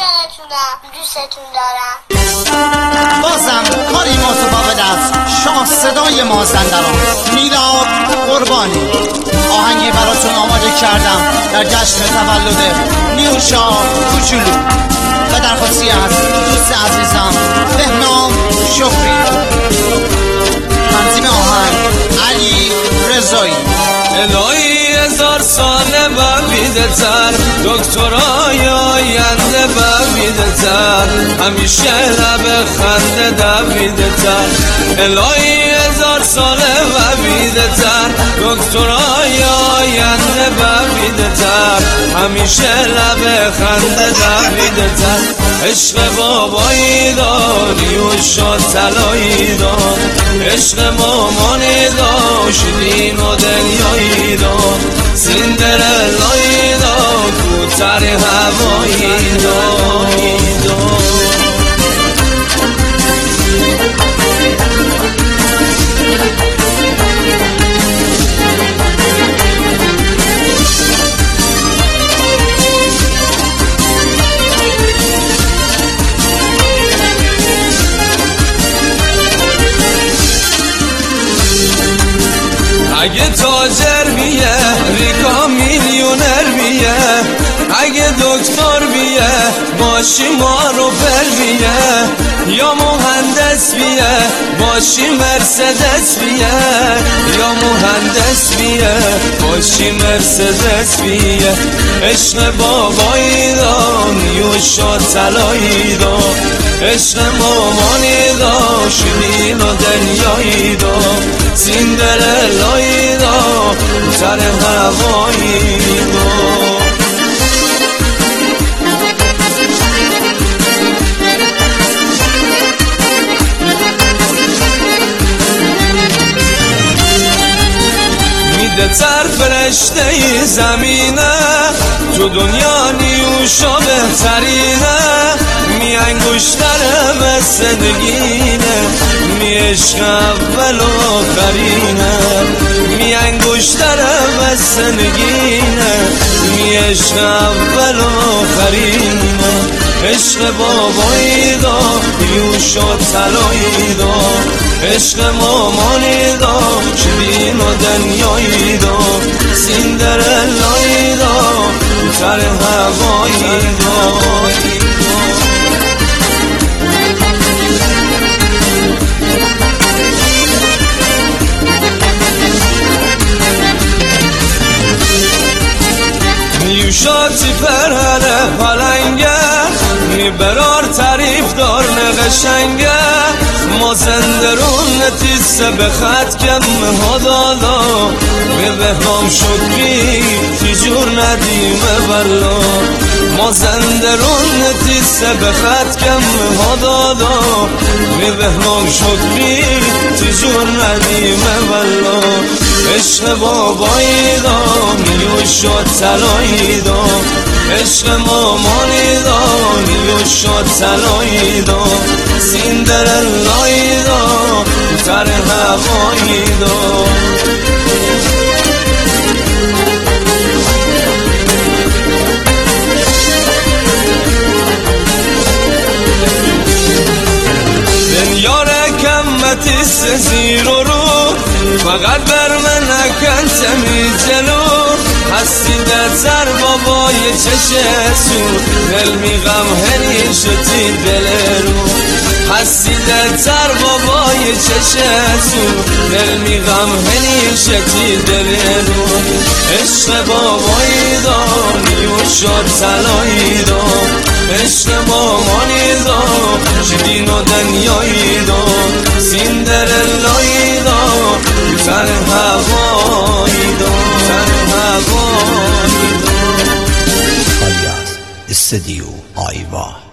عاشقتونم، دوستتون دارم. بازم کاری متفاوت است. شاه صدای مازندران، میلاد قربانی. آهنگی براتون آماده کردم در جشن تولد نیوشا کوچولو و درخواستی از دوست عزیزم بهنام شکری. تنظیم آهنگ علی رضایی. الهی 1000 ساله ببیده تر، دکترای آینده ببیده تر، همیشه لب خنده دویده تر. الهی 1000 ساله ببیده تر، دکترای آینده ببیده تر، همیشه لب خنده دویده تر. عشق بابایی داری و شاد طلایی دار، عشق مامانی داشت دین و دنیایی دار، سیندرلایی دار کوتر هوایی دار. اگه تاجر بیه ریکا میلیونر بیه، اگه دکتر بیه باشی مارو پر بیه، یا مهندس بیه باشی مرسدس بیه، یا مهندس بیه باشی مرسدس بیه. عشق بابایی دار نیوشا طلایی دار، عشق مامانی دار شیرین و دنیایی دار، سیندرلایی دار سر هوایی دار. میده تر فرشته زمینه، تو دنیا نیوشا بهترینه، می انگشتره به زندگینه، می عشق اول و آخرینه، می انگشتره به زندگینه، می عشق اول و آخرینه. عشق بابایی دار نیوشا طلایی دار، عشق مامانی دار شیرین و دنیایی دار، سیندرلایی دار کوتر هوایی دار. نیوشا تیپرهنه پلنگه، میبرار تعریف دار نقشنگه، ما زندرون نتیسه به خط کم هدالا، به بهنام شکری تیجور ندیمه بلا، ما زندرون نتیسه به خط کم هدالا، به بهنام شکری تیجور ندیمه بلا. عشق بابایی دار نیوشا طلایی دار، عشق مامانی دار نیوشا طلایی دار، سیندرلایی دار کوتر هوایی دار. دنیا رکمتی زیر و رو، فقط بر من نکن تمی جلو، هستی در سر بابای چشه سو، دل میغم هریشتی دل رو، هستی در سر بابای چشه سو، دل میغم هریشتی دل رو. عشق بابایی دار نیوشا طلایی دار، عشق مامانی دار شیرین و دنیایی دار، سیندرلایی دار کوتر هوایی دار. استودیو آیوا.